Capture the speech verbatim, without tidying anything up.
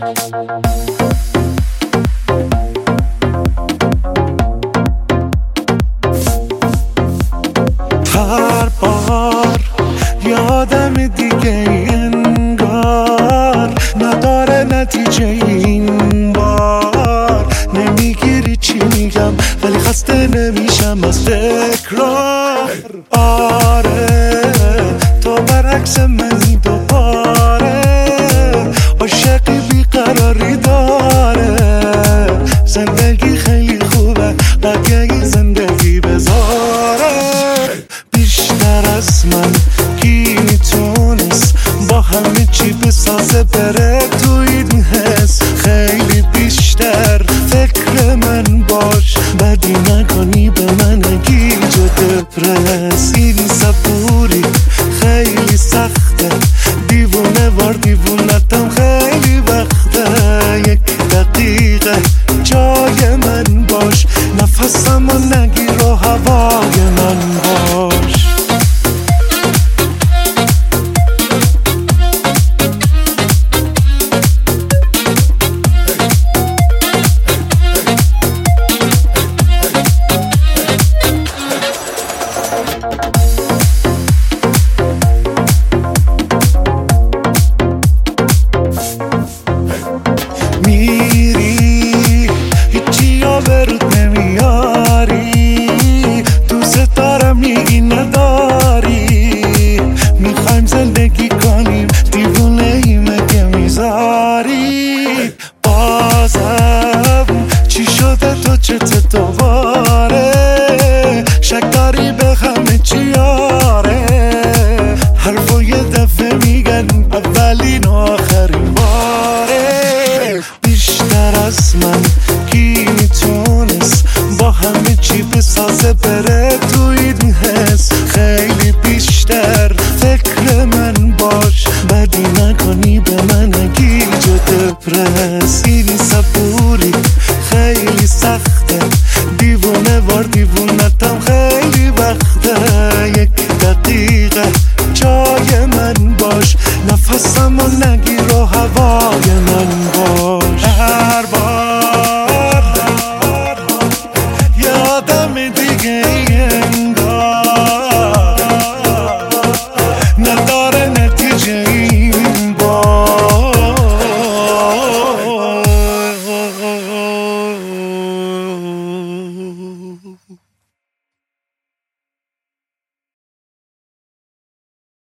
هر بار یادم دیگه انگار نداره نتیجه این بار. نمیگیری چی میگم ولی خسته نمیشم از تکرار. آره تو برعکس منی دوباره، عاشقی بیقراری داره. زندگی خیلی خوبه بقیه زندگی بذاره. بیشتر از من کی میتونست با همه چی بسازه بره تو این حس. خیلی بیشتر فکر من باش، بدی نکنی به من اگی جده پرس. این صبوری خیلی سخته، دیوونه وار دیوونتم خیلی وقته. یک دقیقه جای من باش، نفسم و نگیر و هوای من باش. میری هیچی ها برود نمیاری، دوست دارم میگی نداری. میخوایم زندگی کنیم دیوونه ای مگه میذاری. بازم چی شده تو چته دوباره، شک داری به همه چی آره. حرفو یه دفعه میگن اولین و آخرین باره. بیشتر از من کی میتونست با همه چی بسازه بره تو این حس. خیلی بیشتر فکر من باش، بدی نکنی به من اگی جده پرس. این صبوری خیلی سخته، دیوونه وار دیوونتم خیلی وقته. یک دقیقه جای من باش، نفسم و نگیر و هوای من باش. هر بار یادم